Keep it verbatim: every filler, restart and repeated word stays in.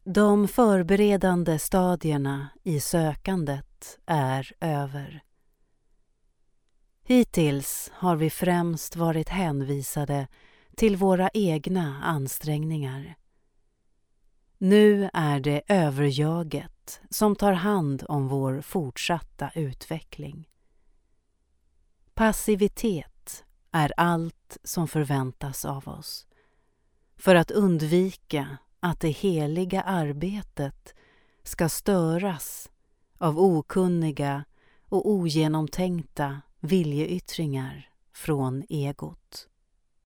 De förberedande stadierna i sökandet är över. Hittills har vi främst varit hänvisade till våra egna ansträngningar. Nu är det överjaget som tar hand om vår fortsatta utveckling. Passivitet är allt som förväntas av oss, för att undvika att det heliga arbetet ska störas av okunniga och ogenomtänkta viljeyttringar från egot.